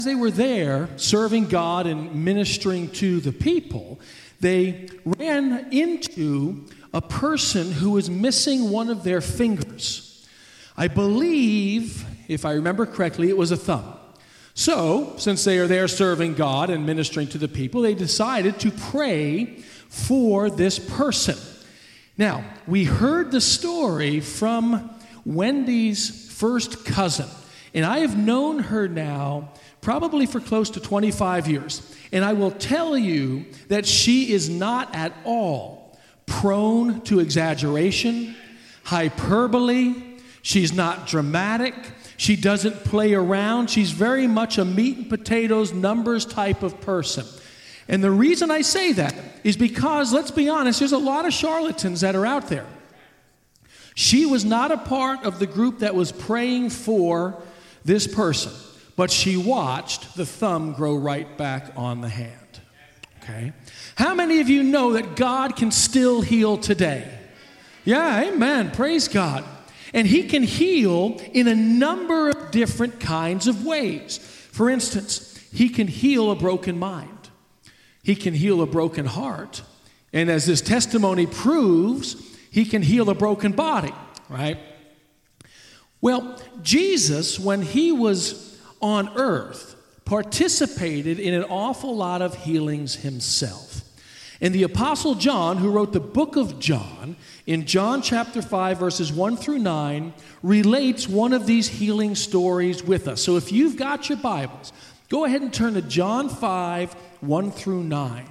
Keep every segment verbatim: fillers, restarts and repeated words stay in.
They were there serving God and ministering to the people, they ran into a person who was missing one of their fingers. I believe, if I remember correctly, it was a thumb. So, since they are there serving God and ministering to the people, they decided to pray for this person. Now, we heard the story from Wendy's first cousin, and I have known her now probably for close to twenty-five years. And I will tell you that she is not at all prone to exaggeration, hyperbole. She's not dramatic. She doesn't play around. She's very much a meat and potatoes, numbers type of person. And the reason I say that is because, let's be honest, there's a lot of charlatans that are out there. She was not a part of the group that was praying for this person, but she watched the thumb grow right back on the hand. Okay? How many of you know that God can still heal today? Yeah, amen. Praise God. And he can heal in a number of different kinds of ways. For instance, he can heal a broken mind. He can heal a broken heart. And as this testimony proves, he can heal a broken body, right? Well, Jesus, when he was on earth, participated in an awful lot of healings himself. And the Apostle John, who wrote the book of John, in John chapter five, verses one through nine, relates one of these healing stories with us. So if you've got your Bibles, go ahead and turn to John five, one through nine.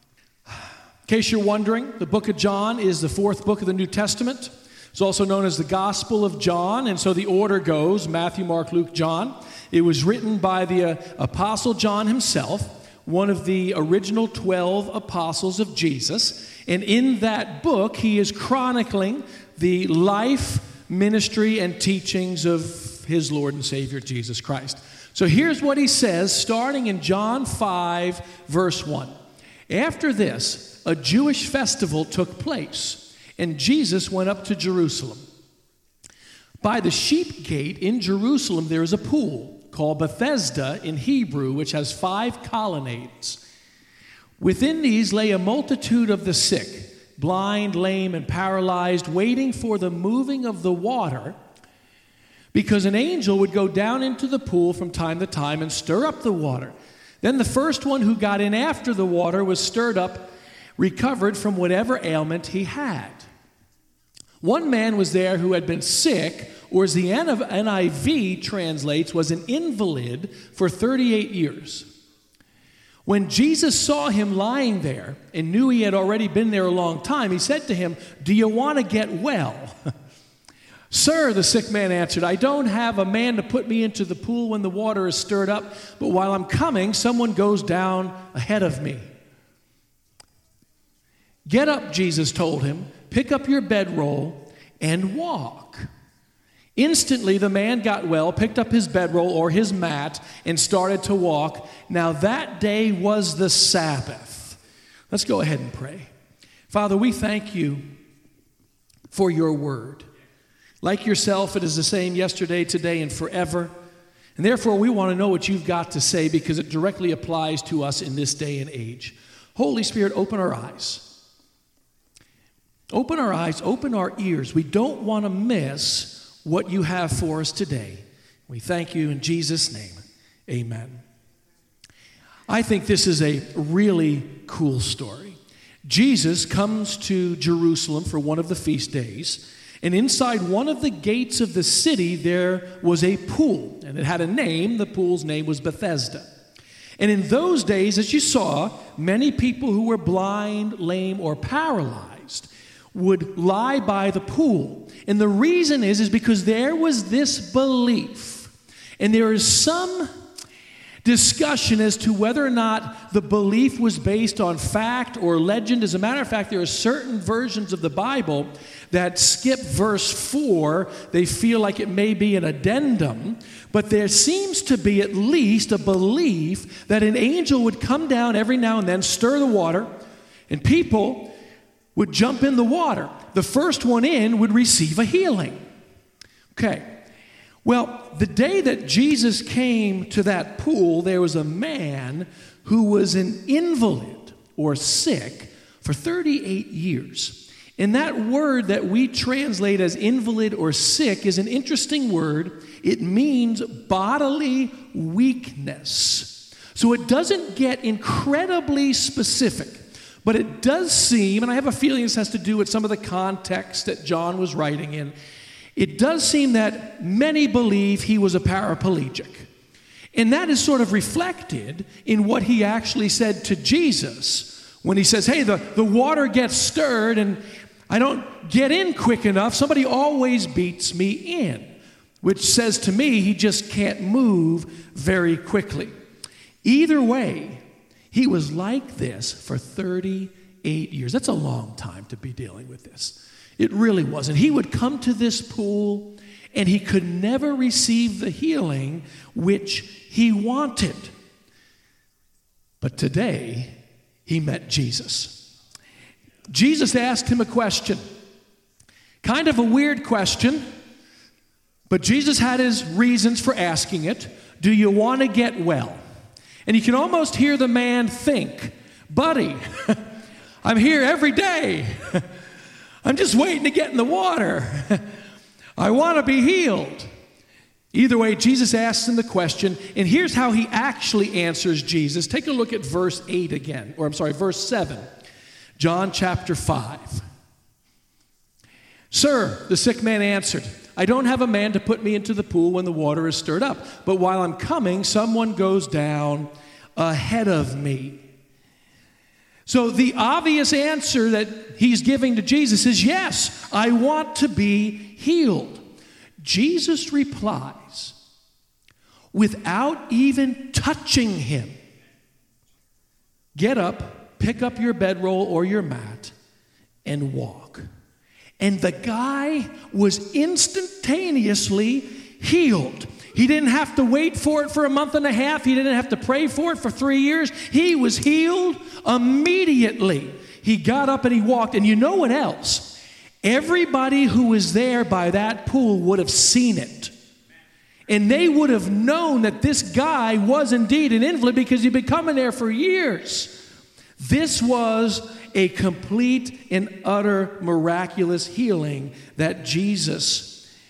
In case you're wondering, the book of John is the fourth book of the New Testament. It's also known as the Gospel of John, and so the order goes, Matthew, Mark, Luke, John. It was written by the uh, Apostle John himself, one of the original twelve apostles of Jesus. And in that book, he is chronicling the life, ministry, and teachings of his Lord and Savior, Jesus Christ. So here's what he says, starting in John five, verse one. After this, a Jewish festival took place, and Jesus went up to Jerusalem. By the sheep gate in Jerusalem, there is a pool called Bethesda in Hebrew, which has five colonnades. Within these lay a multitude of the sick, blind, lame, and paralyzed, waiting for the moving of the water, because an angel would go down into the pool from time to time and stir up the water. Then the first one who got in after the water was stirred up, recovered from whatever ailment he had. One man was there who had been sick, or as the N I V translates, was an invalid for thirty-eight years. When Jesus saw him lying there and knew he had already been there a long time, he said to him, "Do you want to get well?" "Sir," the sick man answered, "I don't have a man to put me into the pool when the water is stirred up, but while I'm coming, someone goes down ahead of me." "Get up," Jesus told him, "pick up your bedroll and walk." Instantly, the man got well, picked up his bedroll or his mat, and started to walk. Now that day was the Sabbath. Let's go ahead and pray. Father, we thank you for your word. Like yourself, it is the same yesterday, today, and forever. And therefore, we want to know what you've got to say because it directly applies to us in this day and age. Holy Spirit, open our eyes. Open our eyes, open our ears. We don't want to miss what you have for us today. We thank you in Jesus' name. Amen. I think this is a really cool story. Jesus comes to Jerusalem for one of the feast days, and inside one of the gates of the city there was a pool, and it had a name. The pool's name was Bethesda. And in those days, as you saw, many people who were blind, lame, or paralyzed would lie by the pool. And the reason is, is because there was this belief, and there is some discussion as to whether or not the belief was based on fact or legend. As a matter of fact, there are certain versions of the Bible that skip verse four. They feel like it may be an addendum, but there seems to be at least a belief that an angel would come down every now and then, stir the water, and people would jump in the water. The first one in would receive a healing. Okay. Well, the day that Jesus came to that pool, there was a man who was an invalid or sick for thirty-eight years. And that word that we translate as invalid or sick is an interesting word. It means bodily weakness. So it doesn't get incredibly specific, but it does seem, and I have a feeling this has to do with some of the context that John was writing in, it does seem that many believe he was a paraplegic. And that is sort of reflected in what he actually said to Jesus when he says, hey, the, the water gets stirred and I don't get in quick enough. Somebody always beats me in, which says to me he just can't move very quickly. Either way, he was like this for thirty-eight years. That's a long time to be dealing with this. It really wasn't. He would come to this pool and he could never receive the healing which he wanted. But today, he met Jesus. Jesus asked him a question. Kind of a weird question, but Jesus had his reasons for asking it. Do you want to get well? And you can almost hear the man think, buddy, I'm here every day. I'm just waiting to get in the water. I want to be healed. Either way, Jesus asks him the question, and here's how he actually answers Jesus. Take a look at verse eight again, or I'm sorry, verse seven. John chapter five. Sir, the sick man answered, I don't have a man to put me into the pool when the water is stirred up, but while I'm coming, someone goes down ahead of me. So the obvious answer that he's giving to Jesus is, yes, I want to be healed. Jesus replies, without even touching him, get up, pick up your bedroll or your mat, and walk. And the guy was instantaneously healed. He didn't have to wait for it for a month and a half. He didn't have to pray for it for three years. He was healed immediately. He got up and he walked. And you know what else? Everybody who was there by that pool would have seen it. And they would have known that this guy was indeed an invalid because he'd been coming there for years. This was a complete and utter miraculous healing that Jesus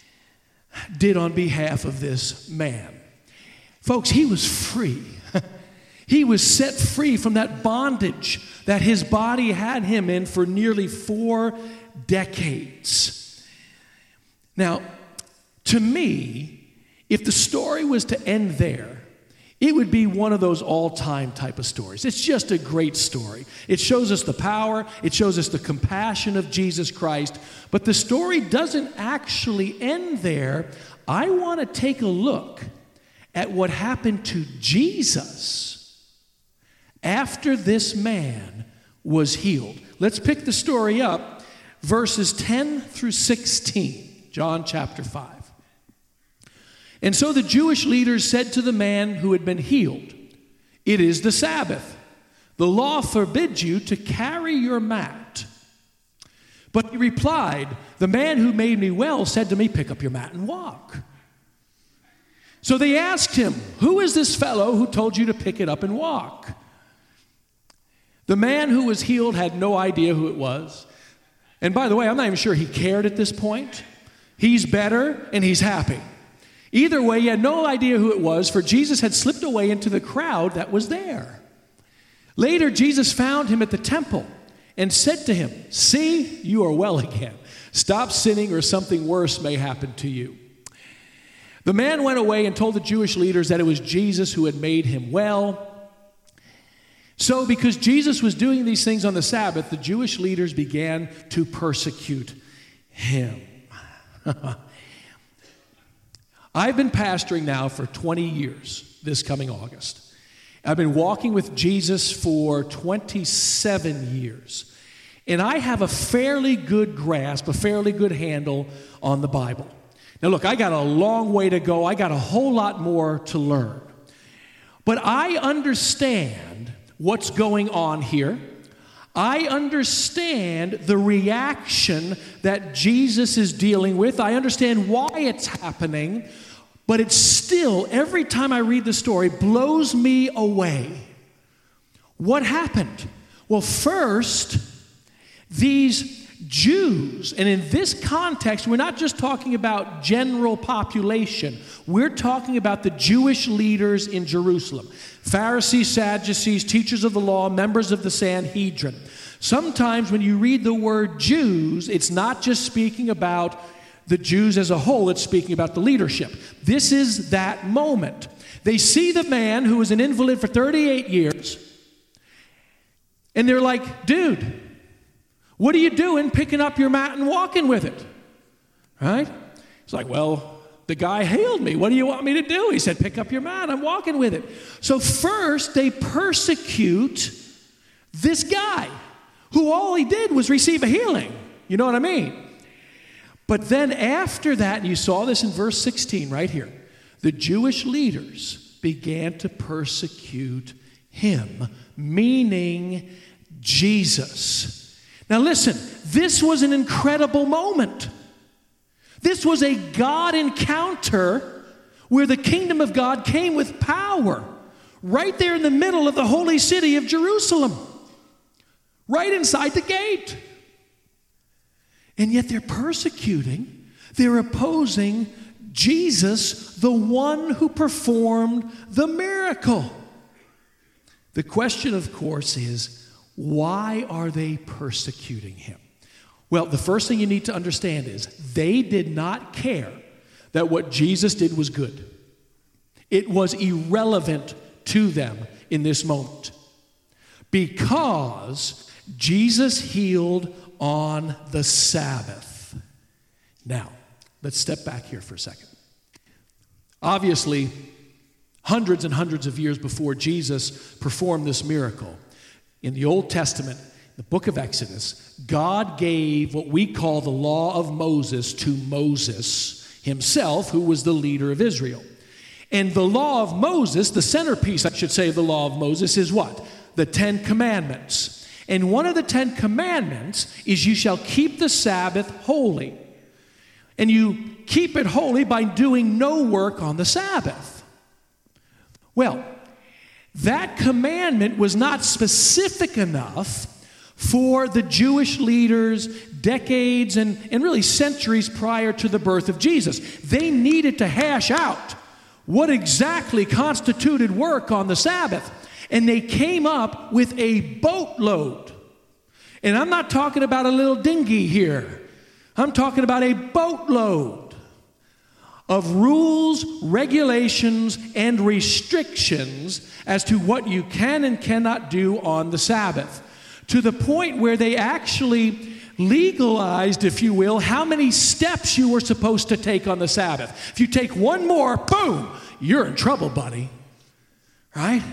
did on behalf of this man. Folks, he was free. He was set free from that bondage that his body had him in for nearly four decades. Now, to me, if the story was to end there, it would be one of those all-time type of stories. It's just a great story. It shows us the power. It shows us the compassion of Jesus Christ. But the story doesn't actually end there. I want to take a look at what happened to Jesus after this man was healed. Let's pick the story up, verses ten through sixteen, John chapter five. And so the Jewish leaders said to the man who had been healed, it is the Sabbath. The law forbids you to carry your mat. But he replied, the man who made me well said to me, pick up your mat and walk. So they asked him, who is this fellow who told you to pick it up and walk? The man who was healed had no idea who it was. And by the way, I'm not even sure he cared at this point. He's better and he's happy. Either way, he had no idea who it was, for Jesus had slipped away into the crowd that was there. Later, Jesus found him at the temple and said to him, see, you are well again. Stop sinning or something worse may happen to you. The man went away and told the Jewish leaders that it was Jesus who had made him well. So because Jesus was doing these things on the Sabbath, the Jewish leaders began to persecute him. I've been pastoring now for twenty years, this coming August. I've been walking with Jesus for twenty-seven years. And I have a fairly good grasp, a fairly good handle on the Bible. Now look, I got a long way to go. I got a whole lot more to learn. But I understand what's going on here. I understand the reaction that Jesus is dealing with. I understand why it's happening. But it still, every time I read the story, blows me away. What happened? Well, first, these Jews, and in this context, we're not just talking about general population. We're talking about the Jewish leaders in Jerusalem. Pharisees, Sadducees, teachers of the law, members of the Sanhedrin. Sometimes when you read the word Jews, it's not just speaking about the Jews as a whole, it's speaking about the leadership. This is that moment. They see the man who was an invalid for thirty-eight years, and they're like, dude, what are you doing picking up your mat and walking with it? Right? It's like, well, the guy hailed me. What do you want me to do? He said, pick up your mat. I'm walking with it. So first, they persecute this guy who all he did was receive a healing. You know what I mean? But then after that, and you saw this in verse sixteen right here, the Jewish leaders began to persecute him, meaning Jesus. Now listen, this was an incredible moment. This was a God encounter where the kingdom of God came with power, right there in the middle of the holy city of Jerusalem, right inside the gate. And yet they're persecuting, they're opposing Jesus, the one who performed the miracle. The question, of course, is, why are they persecuting him? Well, the first thing you need to understand is they did not care that what Jesus did was good. It was irrelevant to them in this moment because Jesus healed on the Sabbath. Now, let's step back here for a second. Obviously, hundreds and hundreds of years before Jesus performed this miracle, in the Old Testament, the book of Exodus, God gave what we call the law of Moses to Moses himself, who was the leader of Israel. And the law of Moses, the centerpiece, I should say, of the law of Moses is what? The Ten Commandments. And one of the Ten Commandments is you shall keep the Sabbath holy. And you keep it holy by doing no work on the Sabbath. Well, that commandment was not specific enough for the Jewish leaders decades and, and really centuries prior to the birth of Jesus. They needed to hash out what exactly constituted work on the Sabbath. And they came up with a boatload. And I'm not talking about a little dinghy here. I'm talking about a boatload of rules, regulations, and restrictions as to what you can and cannot do on the Sabbath. To the point where they actually legalized, if you will, how many steps you were supposed to take on the Sabbath. If you take one more, boom, you're in trouble, buddy. Right?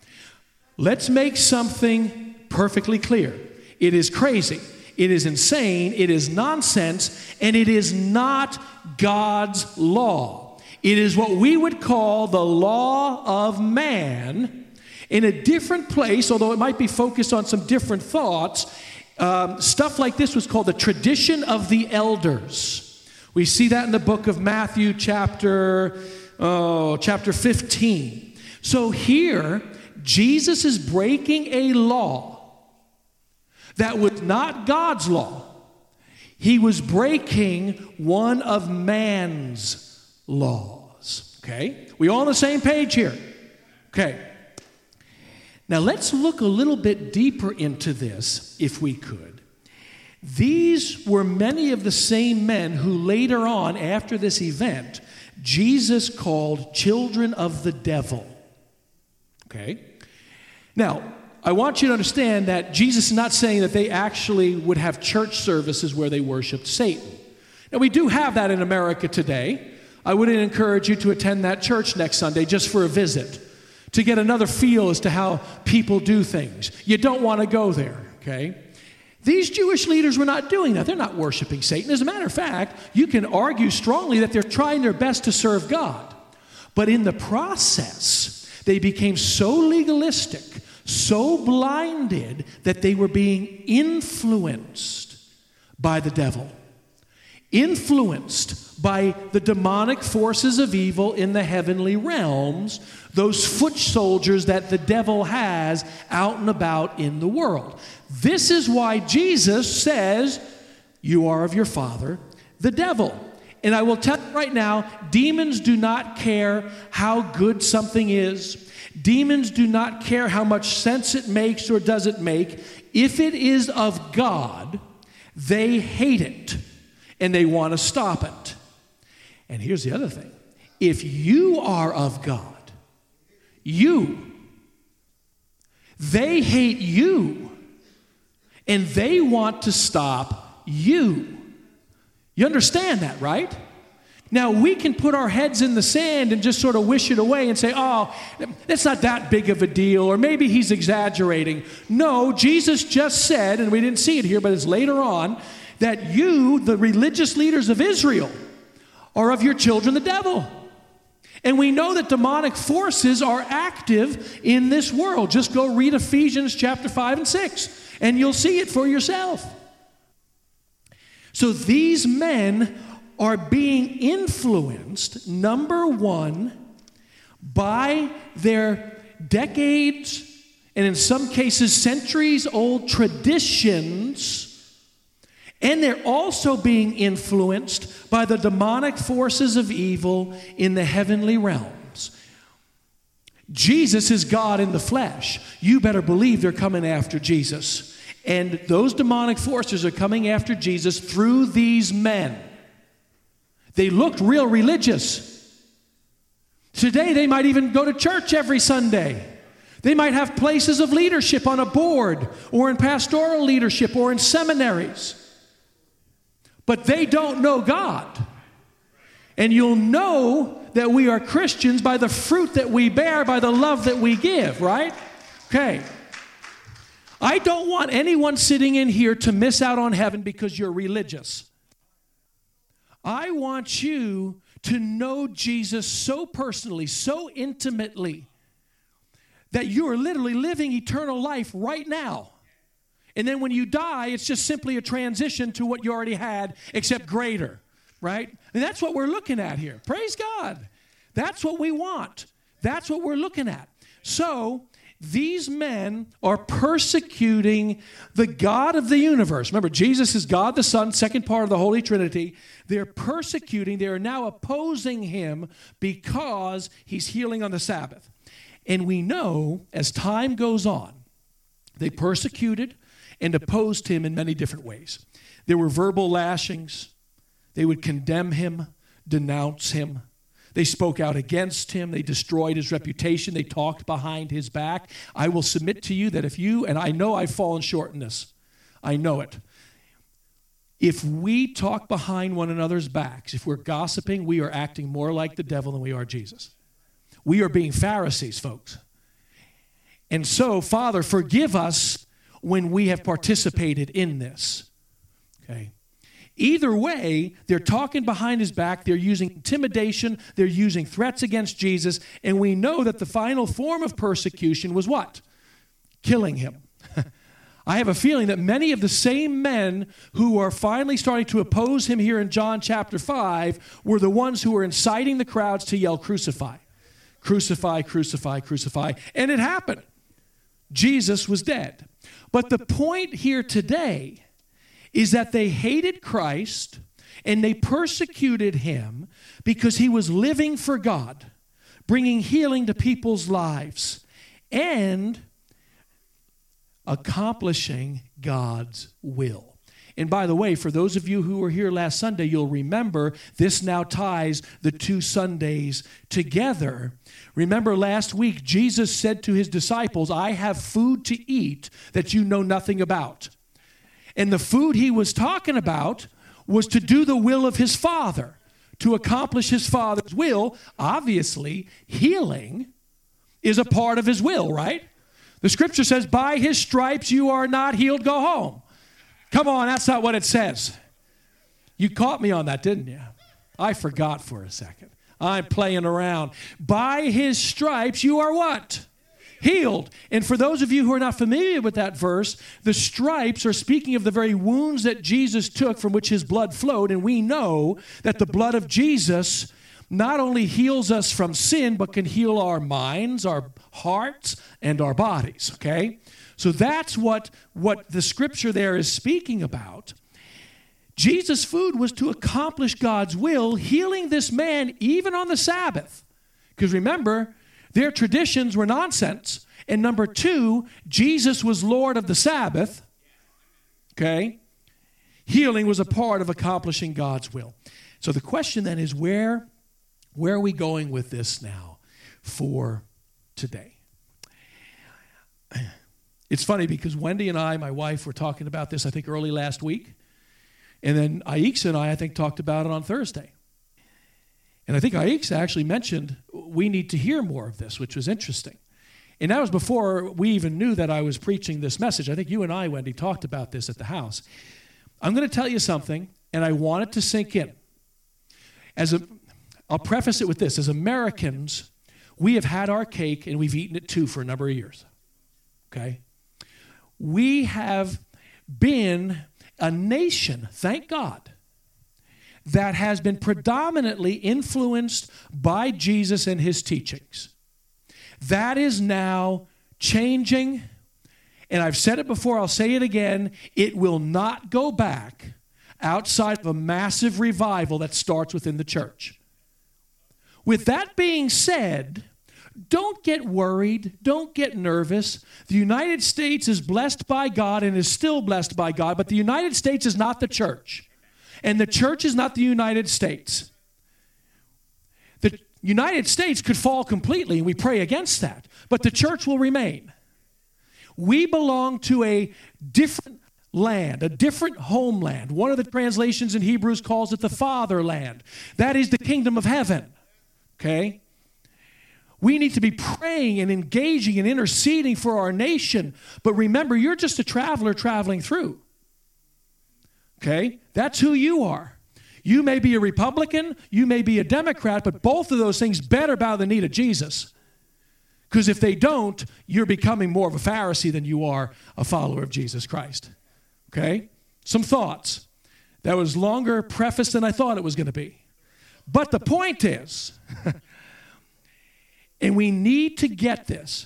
Let's make something perfectly clear. It is crazy. It is insane. It is nonsense. And it is not God's law. It is what we would call the law of man in a different place, although it might be focused on some different thoughts. Um, stuff like this was called the tradition of the elders. We see that in the book of Matthew chapter, oh, chapter fifteen. So here, Jesus is breaking a law that was not God's law. He was breaking one of man's laws. Okay? We all on the same page here. Okay. Now let's look a little bit deeper into this, if we could. These were many of the same men who later on, after this event, Jesus called children of the devil. Okay? Now, I want you to understand that Jesus is not saying that they actually would have church services where they worshiped Satan. Now, we do have that in America today. I would encourage you to attend that church next Sunday just for a visit, to get another feel as to how people do things. You don't want to go there, okay? These Jewish leaders were not doing that. They're not worshiping Satan. As a matter of fact, you can argue strongly that they're trying their best to serve God. But in the process, they became so legalistic, so blinded, that they were being influenced by the devil. influenced by the demonic forces of evil in the heavenly realms, those foot soldiers that the devil has out and about in the world. This is why Jesus says, you are of your father, the devil. And I will tell you right now, demons do not care how good something is. Demons do not care how much sense it makes or doesn't make. If it is of God, they hate it and they want to stop it. And here's the other thing. If you are of God, you, they hate you and they want to stop you. You understand that, right? Now, we can put our heads in the sand and just sort of wish it away and say, oh, it's not that big of a deal, or maybe he's exaggerating. No, Jesus just said, and we didn't see it here, but it's later on, that you, the religious leaders of Israel, are of your children the devil. And we know that demonic forces are active in this world. Just go read Ephesians chapter five and six, and you'll see it for yourself. So these men are being influenced, number one, by their decades, and in some cases centuries-old traditions, and they're also being influenced by the demonic forces of evil in the heavenly realms. Jesus is God in the flesh. You better believe they're coming after Jesus. And those demonic forces are coming after Jesus through these men. They looked real religious. Today, they might even go to church every Sunday. They might have places of leadership on a board or in pastoral leadership or in seminaries. But they don't know God. And you'll know that we are Christians by the fruit that we bear, by the love that we give, right? Okay. I don't want anyone sitting in here to miss out on heaven because you're religious. I want you to know Jesus so personally, so intimately, that you are literally living eternal life right now. And then when you die, it's just simply a transition to what you already had, except greater, right? And that's what we're looking at here. Praise God. That's what we want. That's what we're looking at. So these men are persecuting the God of the universe. Remember, Jesus is God the Son, second part of the Holy Trinity. They're persecuting, they are now opposing him because he's healing on the Sabbath. And we know as time goes on, they persecuted and opposed him in many different ways. There were verbal lashings. They would condemn him, denounce him. They spoke out against him. They destroyed his reputation. They talked behind his back. I will submit to you that if you, and I know I've fallen short in this, I know it. If we talk behind one another's backs, if we're gossiping, we are acting more like the devil than we are Jesus. We are being Pharisees, folks. And so, Father, forgive us when we have participated in this. Okay. Either way, they're talking behind his back, they're using intimidation, they're using threats against Jesus, and we know that the final form of persecution was what? Killing him. I have a feeling that many of the same men who are finally starting to oppose him here in John chapter five were the ones who were inciting the crowds to yell, crucify, crucify, crucify, crucify. And it happened. Jesus was dead. But the point here today is that they hated Christ and they persecuted him because he was living for God, bringing healing to people's lives and accomplishing God's will. And by the way, for those of you who were here last Sunday, you'll remember this now ties the two Sundays together. Remember last week, Jesus said to his disciples, I have food to eat that you know nothing about. And the food he was talking about was to do the will of his Father, to accomplish his Father's will. Obviously, healing is a part of his will, right? The scripture says, by his stripes you are not healed, go home. Come on, that's not what it says. You caught me on that, didn't you? I forgot for a second. I'm playing around. By his stripes you are what? Healed. And for those of you who are not familiar with that verse, the stripes are speaking of the very wounds that Jesus took from which his blood flowed. And we know that the blood of Jesus not only heals us from sin, but can heal our minds, our hearts, and our bodies, okay? So that's what, what the scripture there is speaking about. Jesus' food was to accomplish God's will, healing this man even on the Sabbath. Because remember, their traditions were nonsense. And number two, Jesus was Lord of the Sabbath. Okay? Healing was a part of accomplishing God's will. So the question then is, where, where are we going with this now for today? It's funny because Wendy and I, my wife, were talking about this, I think, early last week. And then Aixa and I, I think, talked about it on Thursday. And I think Aixa actually mentioned we need to hear more of this, which was interesting. And that was before we even knew that I was preaching this message. I think you and I, Wendy, talked about this at the house. I'm going to tell you something, and I want it to sink in. As a, I'll preface it with this. As Americans, we have had our cake, and we've eaten it too for a number of years. Okay? We have been a nation, thank God, that has been predominantly influenced by Jesus and his teachings. That is now changing, and I've said it before, I'll say it again, it will not go back outside of a massive revival that starts within the church. With that being said, don't get worried, don't get nervous. The United States is blessed by God and is still blessed by God, but the United States is not the church. And the church is not the United States. The United States could fall completely, and we pray against that. But the church will remain. We belong to a different land, a different homeland. One of the translations in Hebrews calls it the fatherland. That is the kingdom of heaven. Okay? We need to be praying and engaging and interceding for our nation. But remember, you're just a traveler traveling through. Okay? That's who you are. You may be a Republican, you may be a Democrat, but both of those things better bow the knee to Jesus. Because if they don't, you're becoming more of a Pharisee than you are a follower of Jesus Christ. Okay? Some thoughts. That was longer preface than I thought it was going to be. But the point is, and we need to get this,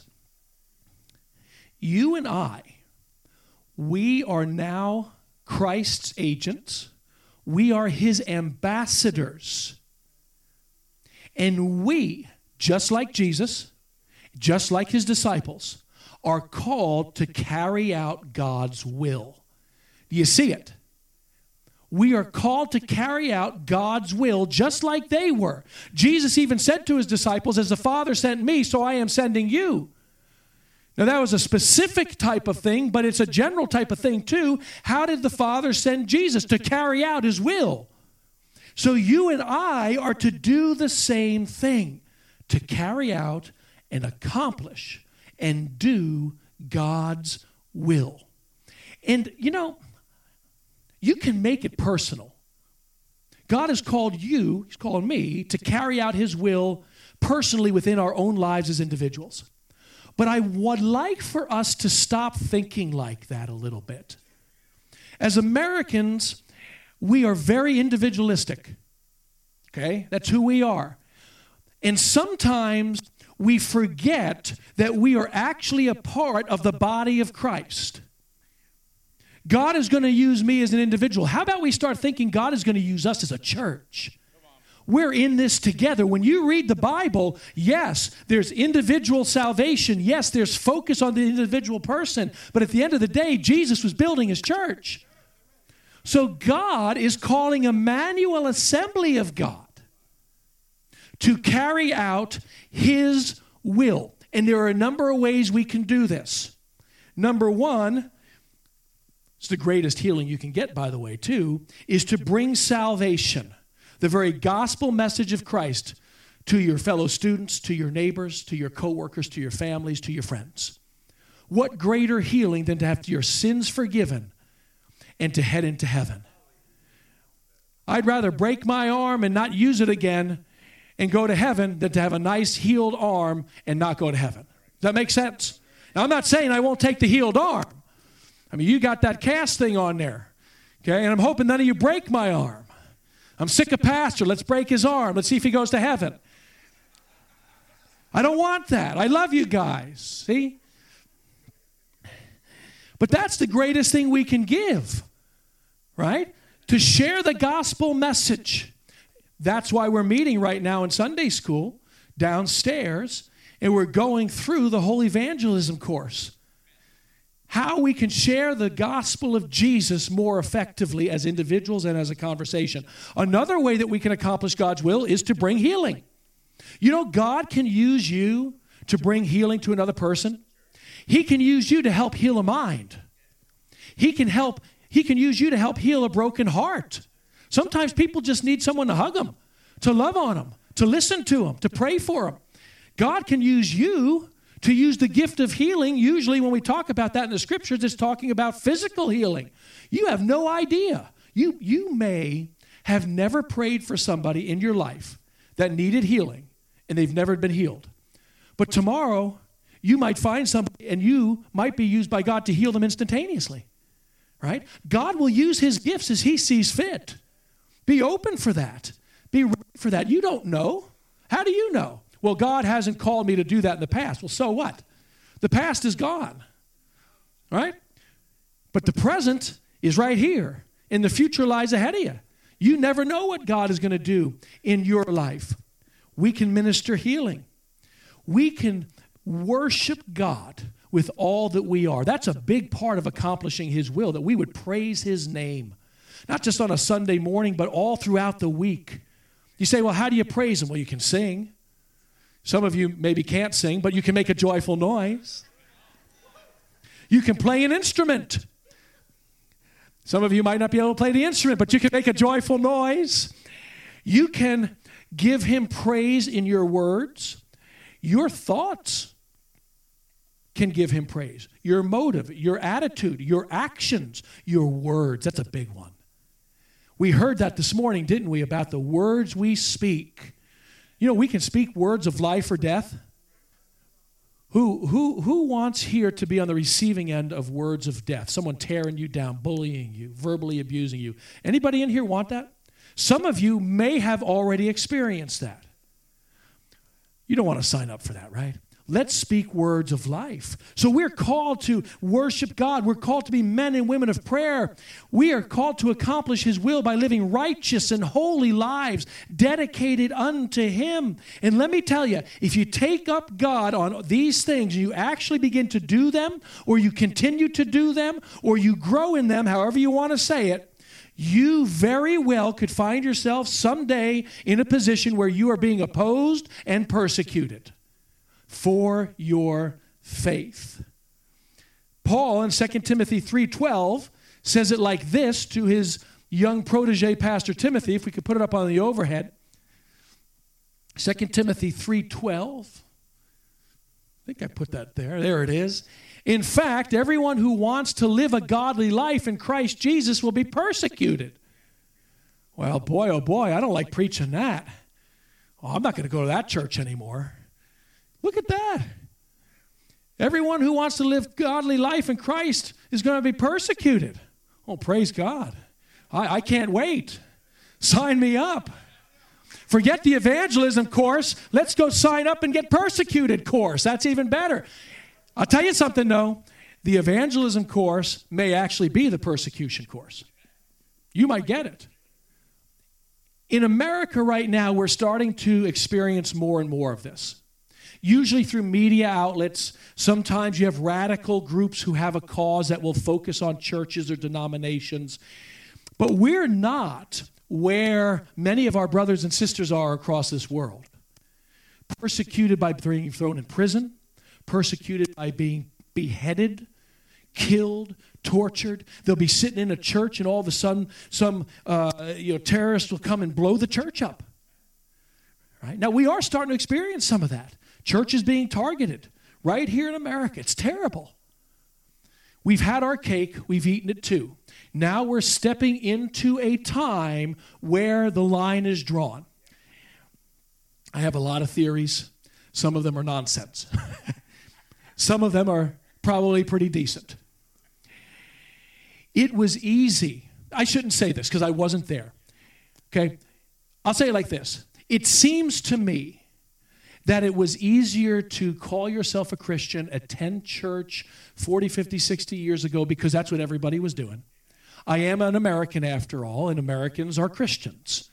you and I, we are now Christ's agents. We are his ambassadors. And we, just like Jesus, just like his disciples, are called to carry out God's will. Do you see it? We are called to carry out God's will just like they were. Jesus even said to his disciples, as the Father sent me, so I am sending you. Now, that was a specific type of thing, but it's a general type of thing too. How did the Father send Jesus? To carry out his will. So you and I are to do the same thing, to carry out and accomplish and do God's will. And, you know, you can make it personal. God has called you, he's called me, to carry out his will personally within our own lives as individuals. But I would like for us to stop thinking like that a little bit. As Americans, we are very individualistic. Okay? That's who we are. And sometimes we forget that we are actually a part of the body of Christ. God is going to use me as an individual. How about we start thinking God is going to use us as a church? We're in this together. When you read the Bible, yes, there's individual salvation. Yes, there's focus on the individual person. But at the end of the day, Jesus was building his church. So God is calling Emmanuel Assembly of God to carry out his will. And there are a number of ways we can do this. Number one, it's the greatest healing you can get, by the way, too, is to bring salvation, the very gospel message of Christ, to your fellow students, to your neighbors, to your coworkers, to your families, to your friends. What greater healing than to have your sins forgiven and to head into heaven? I'd rather break my arm and not use it again and go to heaven than to have a nice healed arm and not go to heaven. that make sense? Now, I'm not saying I won't take the healed arm. I mean, you got that cast thing on there, okay? And I'm hoping none of you break my arm. I'm sick of pastor. Let's break his arm. Let's see if he goes to heaven. I don't want that. I love you guys, see? But that's the greatest thing we can give, right? To share the gospel message. That's why we're meeting right now in Sunday school downstairs, and we're going through the whole evangelism course. How we can share the gospel of Jesus more effectively as individuals and as a conversation. Another way that we can accomplish God's will is to bring healing. You know, God can use you to bring healing to another person. He can use you to help heal a mind. He can help, he can use you to help heal a broken heart. Sometimes people just need someone to hug them, to love on them, to listen to them, to pray for them. God can use you to use the gift of healing. Usually when we talk about that in the scriptures, it's talking about physical healing. You have no idea. You, you may have never prayed for somebody in your life that needed healing, and they've never been healed. But tomorrow, you might find somebody, and you might be used by God to heal them instantaneously, right? God will use his gifts as he sees fit. Be open for that. Be ready for that. You don't know. How do you know? Well, God hasn't called me to do that in the past. Well, so what? The past is gone, right? But the present is right here, and the future lies ahead of you. You never know what God is going to do in your life. We can minister healing. We can worship God with all that we are. That's a big part of accomplishing his will, that we would praise his name, not just on a Sunday morning, but all throughout the week. You say, well, how do you praise him? Well, you can sing. Some of you maybe can't sing, but you can make a joyful noise. You can play an instrument. Some of you might not be able to play the instrument, but you can make a joyful noise. You can give him praise in your words. Your thoughts can give him praise. Your motive, your attitude, your actions, your words. That's a big one. We heard that this morning, didn't we, about the words we speak. You know, we can speak words of life or death. Who, who, who wants here to be on the receiving end of words of death? Someone tearing you down, bullying you, verbally abusing you. Anybody in here want that? Some of you may have already experienced that. You don't want to sign up for that, right? Let's speak words of life. So we're called to worship God. We're called to be men and women of prayer. We are called to accomplish his will by living righteous and holy lives dedicated unto him. And let me tell you, if you take up God on these things and you actually begin to do them, or you continue to do them, or you grow in them, however you want to say it, you very well could find yourself someday in a position where you are being opposed and persecuted for your faith. Paul in Second Timothy three twelve says it like this to his young protege, Pastor Timothy. If we could put it up on the overhead. Second Timothy three twelve. I think I put that there. There it is. In fact, everyone who wants to live a godly life in Christ Jesus will be persecuted. Well, boy, oh boy, I don't like preaching that. Oh, I'm not going to go to that church anymore. Look at that. Everyone who wants to live godly life in Christ is going to be persecuted. Oh, praise God. I, I can't wait. Sign me up. Forget the evangelism course. Let's go sign up and get persecuted course. That's even better. I'll tell you something, though. The evangelism course may actually be the persecution course. You might get it. In America right now, we're starting to experience more and more of this. Usually through media outlets. Sometimes you have radical groups who have a cause that will focus on churches or denominations. But we're not where many of our brothers and sisters are across this world. Persecuted by being thrown in prison. Persecuted by being beheaded, killed, tortured. They'll be sitting in a church and all of a sudden some uh, you know, terrorist will come and blow the church up. Right? Now we are starting to experience some of that. Churches being targeted right here in America. It's terrible. We've had our cake. We've eaten it too. Now we're stepping into a time where the line is drawn. I have a lot of theories. Some of them are nonsense. Some of them are probably pretty decent. It was easy. I shouldn't say this because I wasn't there. Okay? I'll say it like this. It seems to me that it was easier to call yourself a Christian, attend church forty, fifty, sixty years ago because that's what everybody was doing. I am an American after all, and Americans are Christians.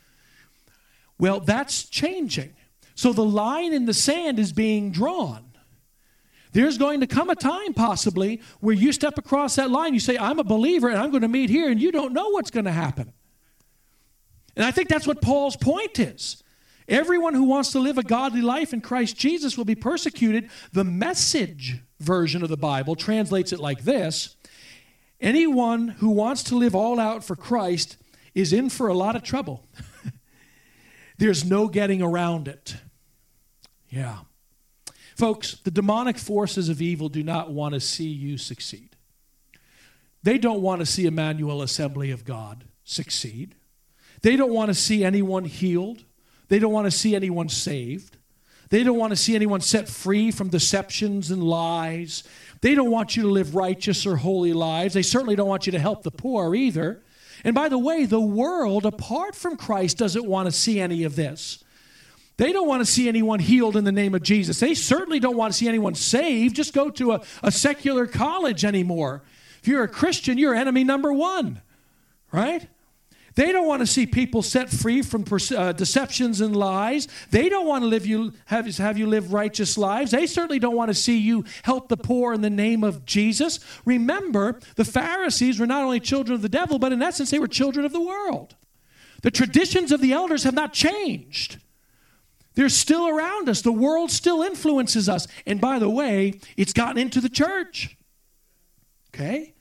Well, that's changing. So the line in the sand is being drawn. There's going to come a time possibly where you step across that line, you say, I'm a believer and I'm going to meet here, and you don't know what's going to happen. And I think that's what Paul's point is. Everyone who wants to live a godly life in Christ Jesus will be persecuted. The Message version of the Bible translates it like this: anyone who wants to live all out for Christ is in for a lot of trouble. There's no getting around it. Yeah. Folks, the demonic forces of evil do not want to see you succeed. They don't want to see Emmanuel Assembly of God succeed. They don't want to see anyone healed. They don't want to see anyone saved. They don't want to see anyone set free from deceptions and lies. They don't want you to live righteous or holy lives. They certainly don't want you to help the poor either. And by the way, the world, apart from Christ, doesn't want to see any of this. They don't want to see anyone healed in the name of Jesus. They certainly don't want to see anyone saved. Just go to a, a secular college anymore. If you're a Christian, you're enemy number one, right? They don't want to see people set free from uh, deceptions and lies. They don't want to live you have, have you live righteous lives. They certainly don't want to see you help the poor in the name of Jesus. Remember, the Pharisees were not only children of the devil, but in essence, they were children of the world. The traditions of the elders have not changed. They're still around us. The world still influences us. And by the way, it's gotten into the church. Okay?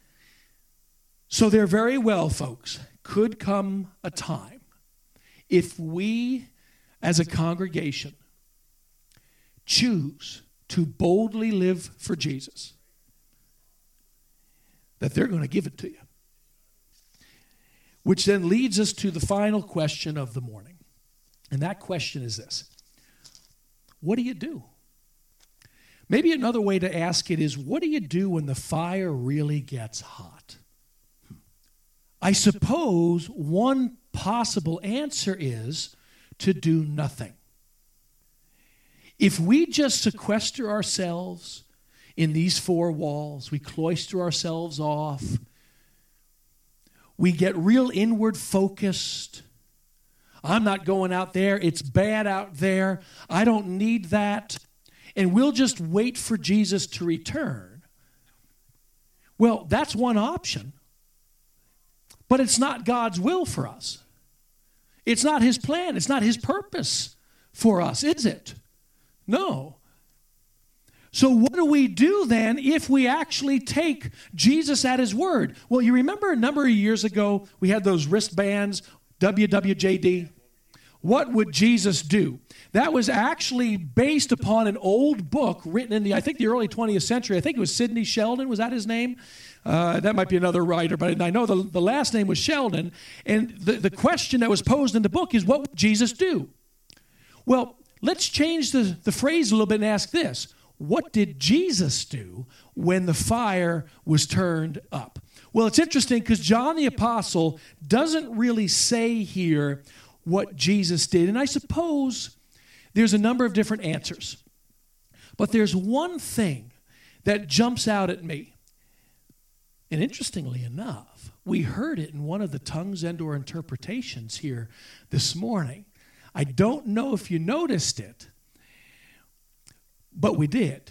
So there very well, folks, could come a time if we as a congregation choose to boldly live for Jesus, that they're going to give it to you. Which then leads us to the final question of the morning. And that question is this: what do you do? Maybe another way to ask it is, what do you do when the fire really gets hot? I suppose one possible answer is to do nothing. If we just sequester ourselves in these four walls, we cloister ourselves off, we get real inward focused. I'm not going out there. It's bad out there. I don't need that. And we'll just wait for Jesus to return. Well, that's one option. But it's not God's will for us. It's not his plan. It's not his purpose for us, is it? No. So what do we do then if we actually take Jesus at his word? Well, you remember a number of years ago, we had those wristbands, W W J D. What would Jesus do? That was actually based upon an old book written in the, I think, the early twentieth century. I think it was Sidney Sheldon. Was that his name? Uh, that might be another writer, but I know the, the last name was Sheldon. And the, the question that was posed in the book is, what would Jesus do? Well, let's change the, the phrase a little bit and ask this. What did Jesus do when the fire was turned up? Well, it's interesting because John the Apostle doesn't really say here what Jesus did. And I suppose there's a number of different answers. But there's one thing that jumps out at me. And interestingly enough, we heard it in one of the tongues and or interpretations here this morning. I don't know if you noticed it, but we did.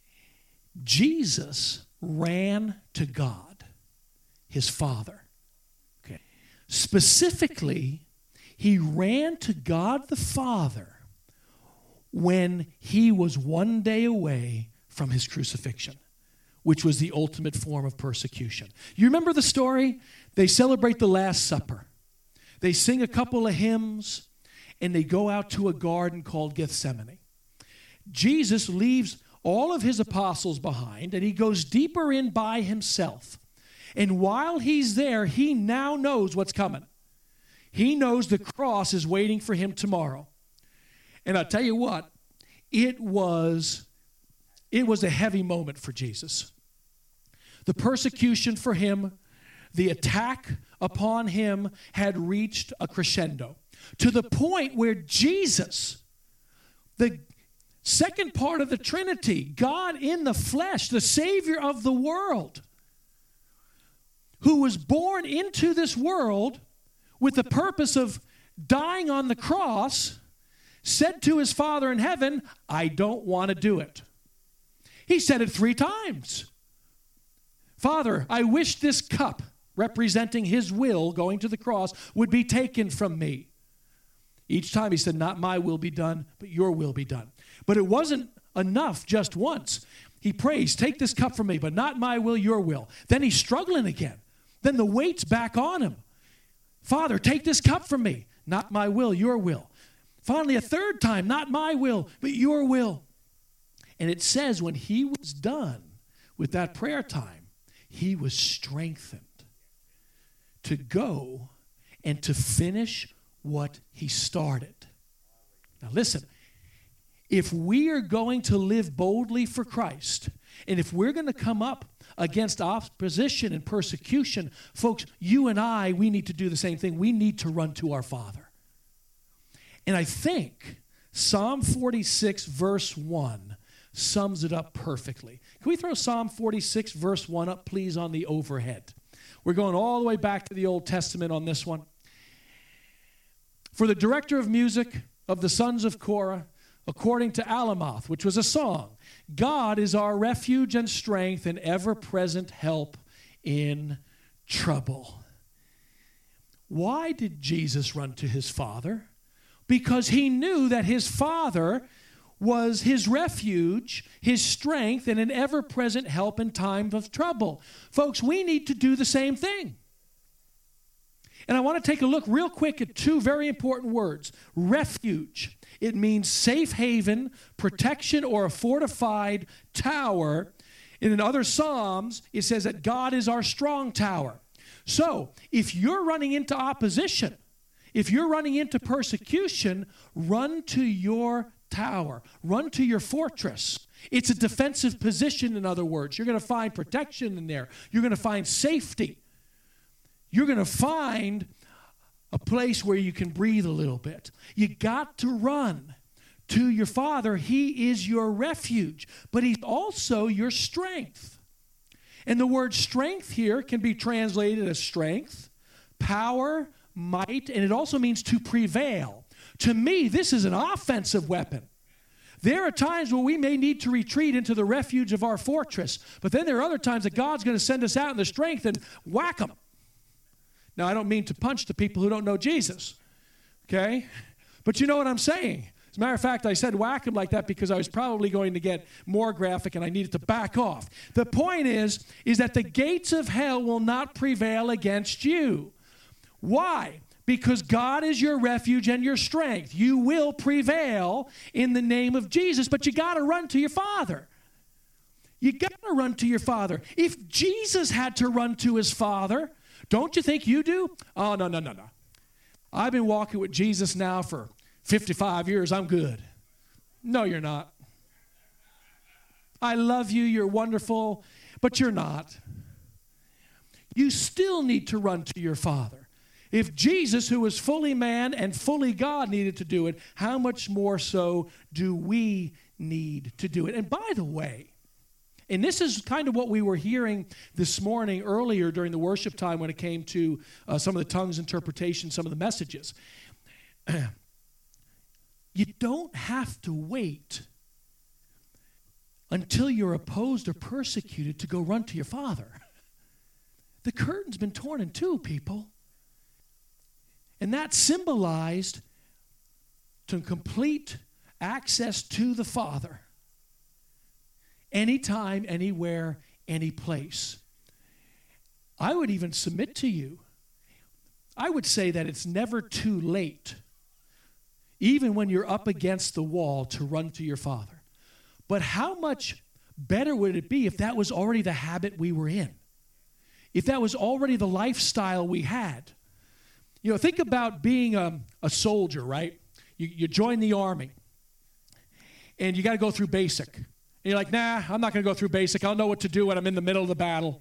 Jesus ran to God, his Father. Okay. Specifically, he ran to God the Father when he was one day away from his crucifixion, which was the ultimate form of persecution. You remember the story? They celebrate the Last Supper. They sing a couple of hymns, and they go out to a garden called Gethsemane. Jesus leaves all of his apostles behind, and he goes deeper in by himself. And while he's there, he now knows what's coming. He knows the cross is waiting for him tomorrow. And I'll tell you what, it was it was a heavy moment for Jesus. The persecution for him, the attack upon him had reached a crescendo to the point where Jesus, the second part of the Trinity, God in the flesh, the Savior of the world, who was born into this world with the purpose of dying on the cross, said to his Father in heaven, I don't want to do it. He said it three times. Father, I wish this cup representing his will going to the cross would be taken from me. Each time he said, not my will be done, but your will be done. But it wasn't enough just once. He prays, take this cup from me, but not my will, your will. Then he's struggling again. Then the weight's back on him. Father, take this cup from me. Not my will, your will. Finally, a third time, not my will, but your will. And it says when he was done with that prayer time, he was strengthened to go and to finish what he started. Now listen, if we are going to live boldly for Christ, and if we're going to come up against opposition and persecution, folks, you and I, we need to do the same thing. We need to run to our Father. And I think Psalm forty-six, verse one, sums it up perfectly. Can we throw Psalm forty-six, verse one up, please, on the overhead? We're going all the way back to the Old Testament on this one. For the director of music of the sons of Korah, according to Alamoth, which was a song, God is our refuge and strength and ever-present help in trouble. Why did Jesus run to his Father? Because he knew that his Father was his refuge, his strength, and an ever-present help in time of trouble. Folks, we need to do the same thing. And I want to take a look real quick at two very important words. Refuge. It means safe haven, protection, or a fortified tower. And in other Psalms, it says that God is our strong tower. So, if you're running into opposition, if you're running into persecution, run to your tower. Run to your fortress. It's a defensive position, in other words. You're going to find protection in there. You're going to find safety. You're going to find a place where you can breathe a little bit. You got to run to your Father. He is your refuge, but he's also your strength. And the word strength here can be translated as strength, power, might, and it also means to prevail. To me, this is an offensive weapon. There are times where we may need to retreat into the refuge of our fortress, but then there are other times that God's going to send us out in the strength and whack them. Now, I don't mean to punch the people who don't know Jesus, okay? But you know what I'm saying. As a matter of fact, I said whack them like that because I was probably going to get more graphic and I needed to back off. The point is, is that the gates of hell will not prevail against you. Why? Because God is your refuge and your strength. You will prevail in the name of Jesus, but you got to run to your Father. You got to run to your Father. If Jesus had to run to his Father, don't you think you do? Oh, no, no, no, no. I've been walking with Jesus now for fifty-five years. I'm good. No, you're not. I love you. You're wonderful, but you're not. You still need to run to your Father. If Jesus, who was fully man and fully God, needed to do it, how much more so do we need to do it? And by the way, and this is kind of what we were hearing this morning earlier during the worship time when it came to uh, some of the tongues interpretation, some of the messages. You don't have to wait until you're opposed or persecuted to go run to your Father. The curtain's been torn in two, people. And that symbolized to complete access to the Father. Anytime, anywhere, any place. I would even submit to you, I would say that it's never too late, even when you're up against the wall, to run to your Father. But how much better would it be if that was already the habit we were in? If that was already the lifestyle we had? You know, think about being a, a soldier, right? You, you join the army, and you got to go through basic. And you're like, nah, I'm not going to go through basic. I'll know what to do when I'm in the middle of the battle.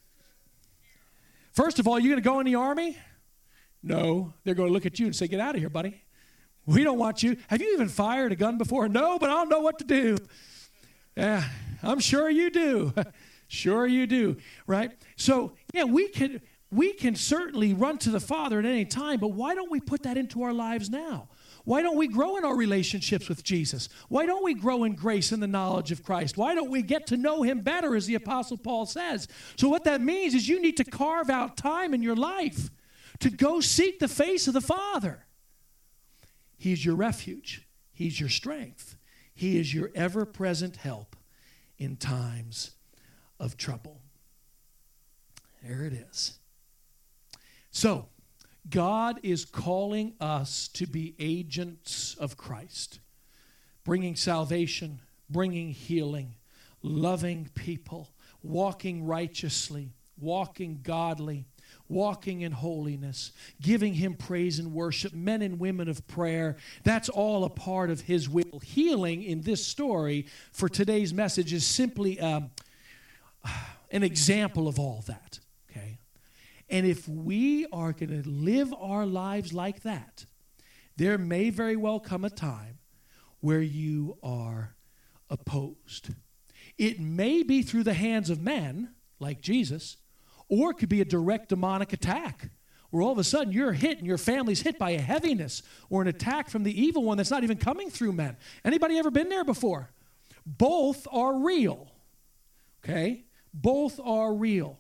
First of all, you're going to go in the army? No. They're going to look at you and say, get out of here, buddy. We don't want you. Have you even fired a gun before? No, but I don't know what to do. Yeah, I'm sure you do. Sure you do, right? So, yeah, we can, we can certainly run to the Father at any time, but why don't we put that into our lives now? Why don't we grow in our relationships with Jesus? Why don't we grow in grace and the knowledge of Christ? Why don't we get to know him better, as the Apostle Paul says? So what that means is you need to carve out time in your life to go seek the face of the Father. He's your refuge. He's your strength. He is your ever-present help in times of trouble. There it is. So, God is calling us to be agents of Christ, bringing salvation, bringing healing, loving people, walking righteously, walking godly, walking in holiness, giving him praise and worship, men and women of prayer. That's all a part of his will. Healing in this story for today's message is simply um, an example of all that, okay? And if we are going to live our lives like that, there may very well come a time where you are opposed. It may be through the hands of men, like Jesus, or it could be a direct demonic attack, where all of a sudden you're hit and your family's hit by a heaviness or an attack from the evil one that's not even coming through men. Anybody ever been there before? Both are real, okay? Both are real.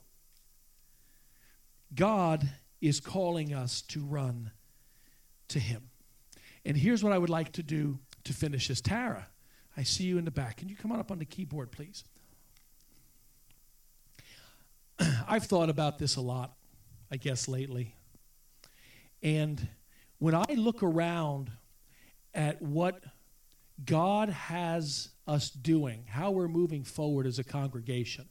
God is calling us to run to him. And here's what I would like to do to finish this. Tara, I see you in the back. Can you come on up on the keyboard, please? I've thought about this a lot, I guess, lately. And when I look around at what God has us doing, how we're moving forward as a congregation,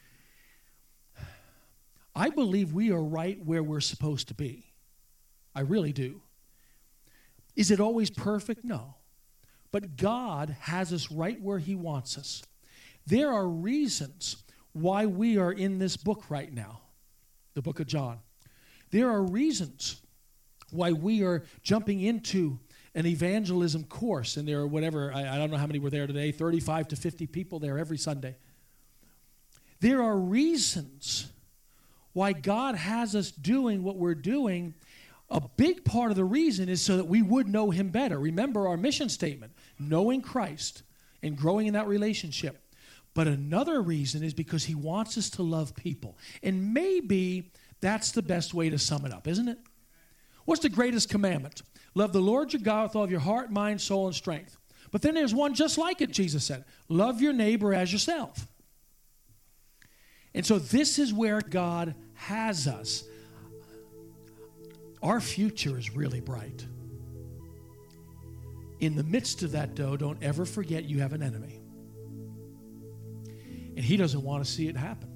I believe we are right where we're supposed to be. I really do. Is it always perfect? No. But God has us right where he wants us. There are reasons why we are in this book right now, the book of John. There are reasons why we are jumping into an evangelism course, and there are whatever, I, I don't know how many were there today, thirty-five to fifty people there every Sunday. There are reasons why God has us doing what we're doing. A big part of the reason is so that we would know him better. Remember our mission statement, knowing Christ and growing in that relationship. But another reason is because he wants us to love people. And maybe that's the best way to sum it up, isn't it? What's the greatest commandment? Love the Lord your God with all of your heart, mind, soul, and strength. But then there's one just like it, Jesus said. Love your neighbor as yourself. And so this is where God has us. Our future is really bright. In the midst of that, though, don't ever forget you have an enemy. And he doesn't want to see it happen.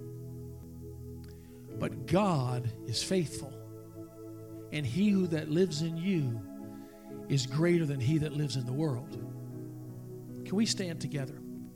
But God is faithful. And he who that lives in you is greater than he that lives in the world. Can we stand together?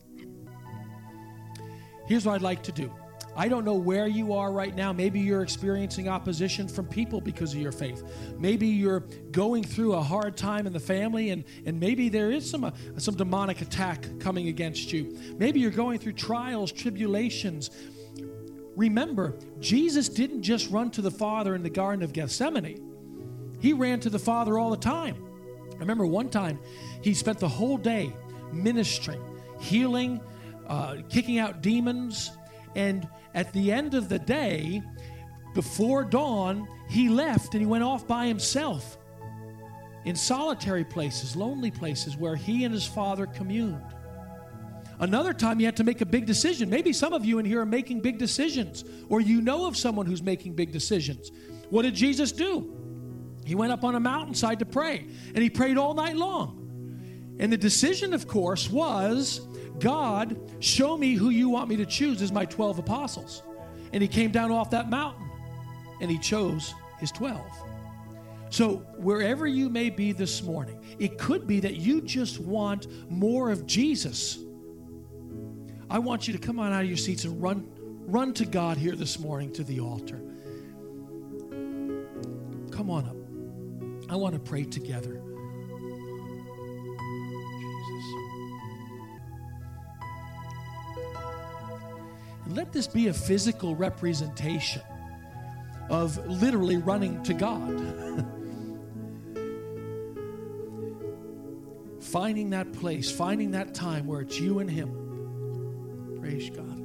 Here's what I'd like to do. I don't know where you are right now. Maybe you're experiencing opposition from people because of your faith. Maybe you're going through a hard time in the family, and, and maybe there is some, uh, some demonic attack coming against you. Maybe you're going through trials, tribulations. Remember, Jesus didn't just run to the Father in the Garden of Gethsemane. He ran to the Father all the time. I remember one time he spent the whole day ministering, healing, uh, kicking out demons, and at the end of the day, before dawn, he left and he went off by himself in solitary places, lonely places where he and his Father communed. Another time he had to make a big decision. Maybe some of you in here are making big decisions, or you know of someone who's making big decisions. What did Jesus do? He went up on a mountainside to pray, and he prayed all night long. And the decision, of course, was, God, show me who you want me to choose as my twelve apostles. And he came down off that mountain, and he chose his twelve. So wherever you may be this morning, it could be that you just want more of Jesus. I want you to come on out of your seats and run, run to God here this morning to the altar. Come on up. I want to pray together. Jesus. And let this be a physical representation of literally running to God. Finding that place, finding that time where it's you and Him. Praise God.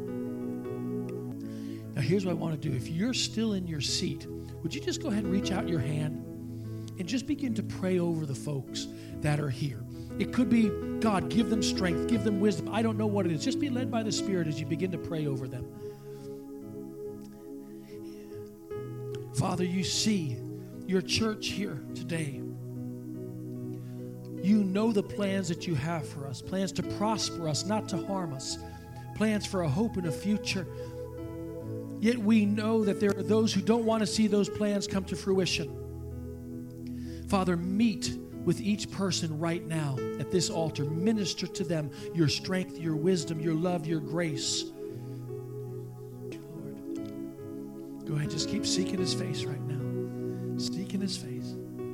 Now here's what I want to do. If you're still in your seat, would you just go ahead and reach out your hand and just begin to pray over the folks that are here. It could be, God, give them strength, give them wisdom. I don't know what it is. Just be led by the Spirit as you begin to pray over them. Father, you see your church here today. You know the plans that you have for us, plans to prosper us, not to harm us, plans for a hope and a future. Yet we know that there are those who don't want to see those plans come to fruition. Father, meet with each person right now at this altar. Minister to them your strength, your wisdom, your love, your grace. Lord, go ahead, just keep seeking His face right now. Seeking His face.